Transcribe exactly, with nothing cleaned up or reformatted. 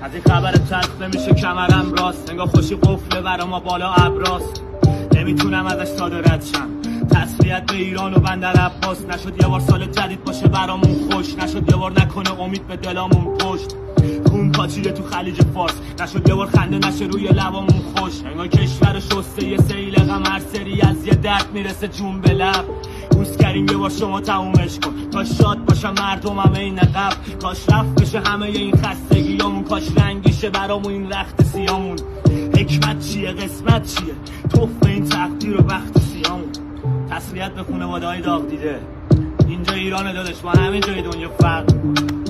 از این خبر تلخ نمیشه کمرم راست، انگار خوشی قفله برا ما بالا ابراست. نمیتونم ازش ساده رد شم، تسلیت به ایران و بندر عباس. نشد یه بار سال جدید باشه برامون خوش، نشد یه بار نکنه امید به دلامون پشت. خون پاچیده تو خلیج فارس، نشد یه بار خنده نشه روی لبامون خوش. انگار کشور شسته یه سیل غم، هر سری از یه درد میرسه جون به لب. روز کریم یه بار شما تمومش کن تا شاد باشم مردمم این قبل. کاش رفت بشه همه این خستگیامون، کاش رنگیشه برامون این رخت سیامون. حکمت چیه قسمت چیه توف این تقدیر و بخت سیامون. تسلیت به خانواده‌های داغ دیده، اینجا ایران دادش با همه جای دنیا فرق می‌کنه.